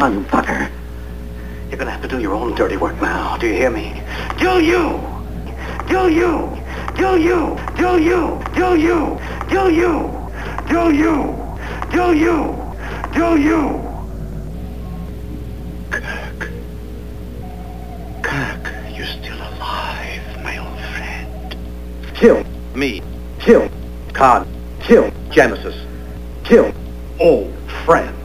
on, you fucker. You're gonna have to do your own dirty work now. Do you hear me? Do you? Do you? Do you? Do you? Do you? Do you? Do you? Do you? Do you? Kirk, you're still alive, my old friend. Kill Me. kill Khan. kill Genesis. kill old friend.